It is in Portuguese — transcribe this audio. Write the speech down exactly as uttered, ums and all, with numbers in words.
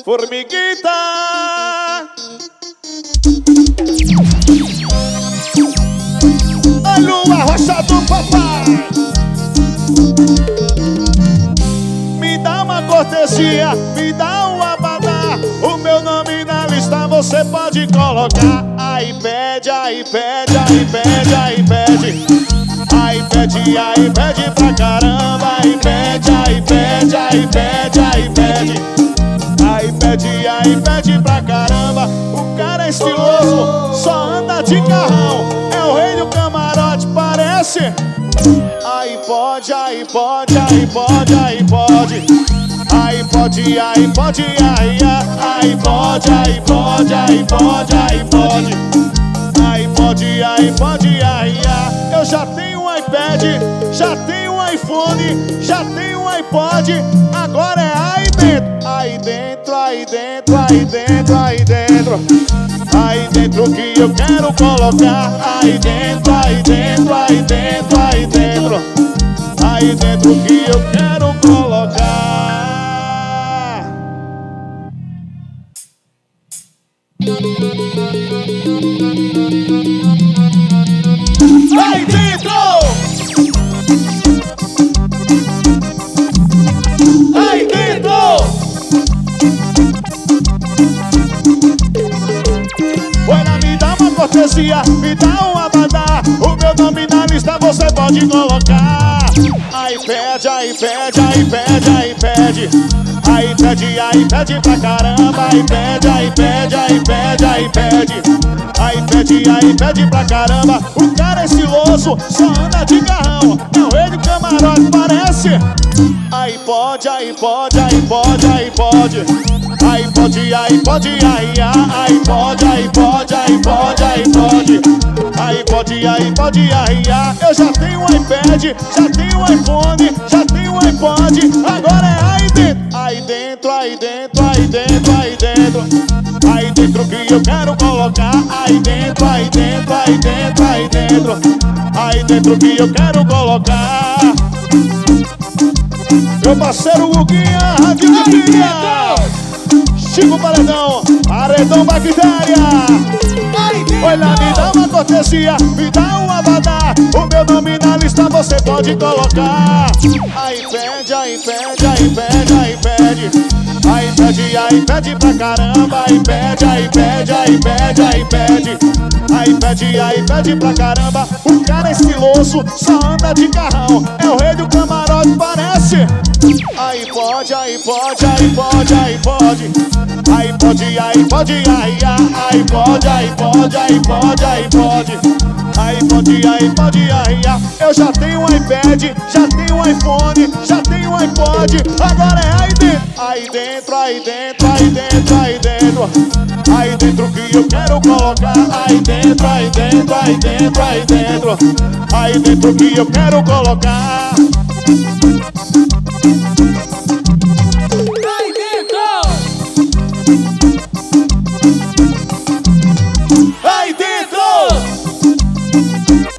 formiguita. A lua rocha do papai. Me dá uma cortesia, me dá um abadá. O meu nome na lista você pode colocar. Aí pede, aí pede, aí pede, aí pede. Aí pede, aí pede pra caramba. Aí pede, aí pede, aí pede, aí pede. Aí pede, aí pede pra caramba. O cara é estiloso, só anda de carrão. É o rei do camarote, parece. Aí pode, aí pode, aí pode, aí pode. Aí pode, aí pode, aí, aí pode, aí pode, aí pode, aí pode. Aí pode, aí pode, aí, eu já tenho um iPad, já tenho um iPhone, já tenho um iPod. Agora é aí dentro, aí dentro, aí dentro, aí dentro, aí dentro. Aí dentro que eu quero colocar. Aí dentro, aí dentro, aí dentro, aí dentro. Aí dentro que eu quero colocar. Aí dentro! Aí dentro! Olha, me dá uma cortesia, me dá um abadá. O meu nome na lista você pode colocar. Aí pede, aí pede, aí pede, aí pede. Aí pede, aí pede pra caramba. Aí pede, aí pede, aí pede, aí pede. Aí pede, aí pede pra caramba. O cara é estiloso, só anda de carrão. É o rei do camarote, parece. Aí pode, aí pode, aí pode, aí pode. Aí pode, aí pode, aí, aí pode, aí pode, aí pode, aí pode. Aí pode, aí pode, aí, eu já tenho um iPad, já tenho um iPhone, já tenho um iPod. Agora é aí dentro, aí dentro, aí dentro, aí dentro, aí dentro. Aí dentro que eu quero colocar. Aí dentro, aí dentro, aí dentro, aí dentro. Aí dentro que eu quero colocar. Meu parceiro Guguinha, Rádio de Pilha, Chico Paredão, Paredão Bactéria. Olha, me dá uma cortesia, me dá um abadá. O meu nome na lista você pode colocar. Aí pede, aí pede, aí pede, aí pede. Aí pede, aí pede pra caramba. Aí pede, aí pede, aí pede, aí pede. Aí pede, aí pede pra caramba. O cara é estiloso, só anda de carrão. É o rei do camarote, parece. Aí pode, aí pode, aí pode, aí pode. Aí pode, aí pode, aí, aí pode, aí pode, aí pode, aí pode. Aí pode, aí pode, aí, eu já tenho um iPad, já tenho um iPhone, já tenho um iPod. Agora é aí dentro, aí dentro, aí dentro, aí dentro, aí dentro. Aí dentro que eu quero colocar. Aí dentro, aí dentro, aí dentro, aí dentro. Aí dentro que eu quero colocar. Aí dentro! Aí dentro!